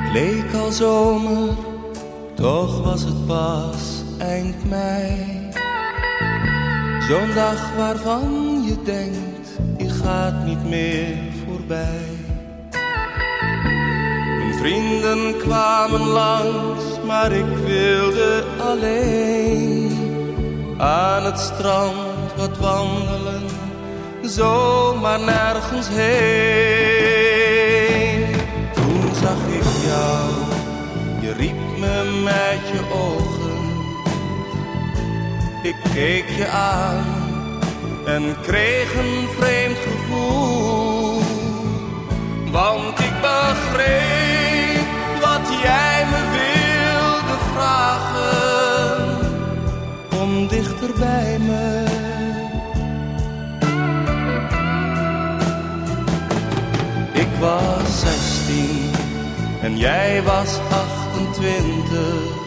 Leek al zomer, toch was het pas eind mei. Zo'n dag waarvan je denkt, die gaat niet meer voorbij. Mijn vrienden kwamen langs, maar ik wilde alleen aan het strand wat wandelen, zomaar nergens heen. Toen zag ik jou, je riep me met je ogen. Ik keek je aan en kreeg een vreemd gevoel. Want ik begreep wat jij me wilde vragen, kom dichter bij me. Ik was 16 en jij was 28.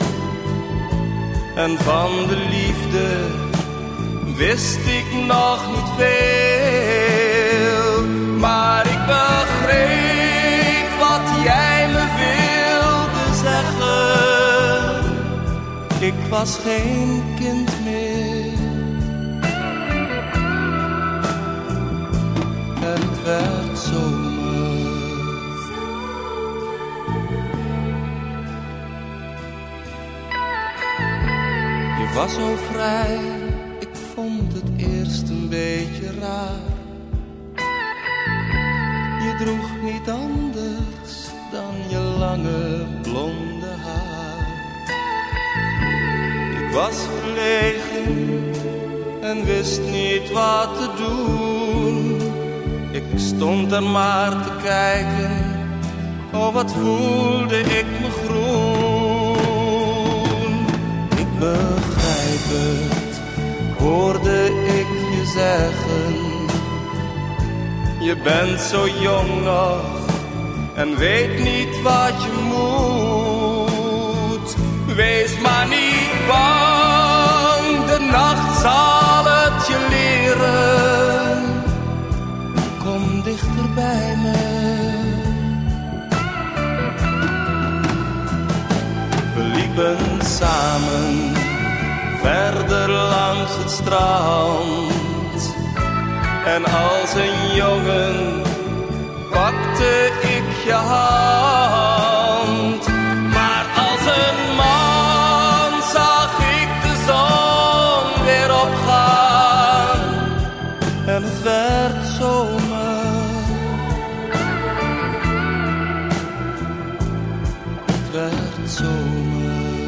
En van de liefde wist ik nog niet veel. Maar ik begreep wat jij me wilde zeggen. Ik was geen kind meer. En het werd zomer. Je was zo vrij, ik vond het eerst een beetje raar. Je droeg niet anders dan je lange blonde haar. Ik was verlegen en wist niet wat te doen. Ik stond er maar te kijken, oh wat voelde ik me groen. Ik begrijp het, hoorde ik je zeggen. Je bent zo jong nog en weet niet wat je moet. Wees maar niet bang, de nacht zal het je leren. Kom dichter bij me. We liepen samen verder langs het strand. En als een jongen pakte ik je hand. Maar als een man zag ik de zon weer opgaan. En het werd zomer. Het werd zomer.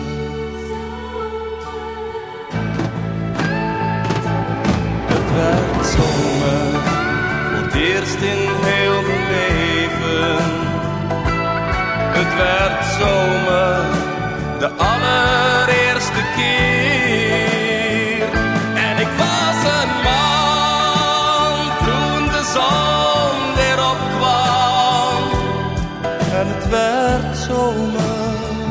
Het werd zomer, voor het eerst in heel mijn leven. Het werd zomer, de allereerste keer. En ik was een man toen de zon weer opkwam. En het werd zomer.